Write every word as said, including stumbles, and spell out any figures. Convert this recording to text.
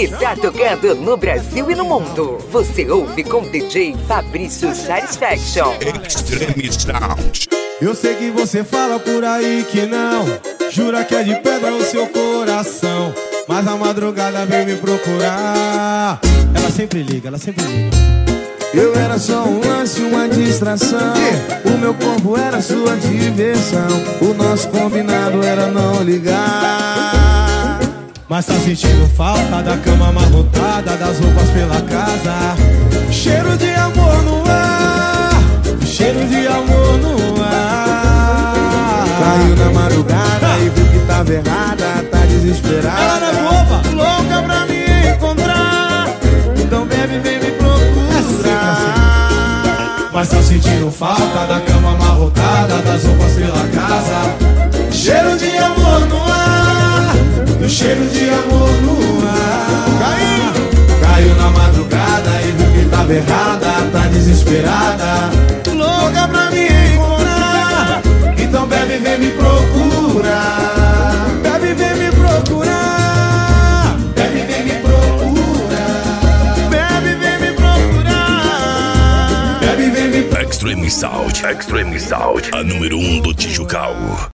que tá tocando no Brasil e no mundo. Você ouve com D J Fabrício Satisfaction. Extreme Sound. Eu sei que você fala por aí que não, jura que é de pedra o seu coração, mas a madrugada vem me procurar. Ela sempre liga, ela sempre liga. Eu era só um lance, uma distração. O meu corpo era sua diversão. O nosso combinado era não ligar. Mas tá sentindo falta da cama amarrotada, das roupas pela casa. Cheiro de amor no ar, cheiro de amor no ar. Caiu na madrugada e viu que tava errada, tá desesperada. Ela não é boba, louca pra me encontrar. Então bebe, vem me procurar. Mas tá sentindo falta da cama amarrotada, das roupas pela casa. Cheiro de amor no ar, do cheiro de amor no ar. Caiu, caiu na madrugada e viu que tava errada, tá desesperada, louca pra me encontrar. Então bebe, vem me procurar. Bebe, vem me procurar. Bebe, vem me procurar. Bebe, vem me procurar. Bebe, vem me procurar. Extreme Sound. Extreme Sound. A número um do Tijucal.